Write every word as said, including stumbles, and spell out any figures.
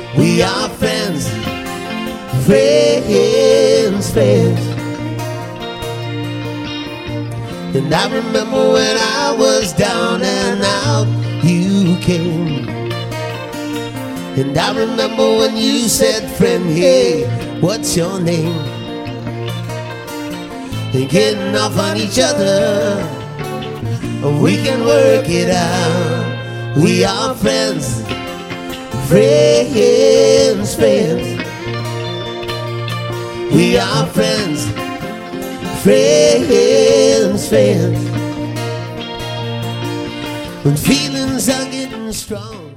We are friends, friends, friends. And I remember when I was down and out, you came. And I remember when you said, friend, hey, what's your name? And getting off on each other, we can work it out. We are friends, friends, friends. We are friends, friends, friends. When feelings are getting strong.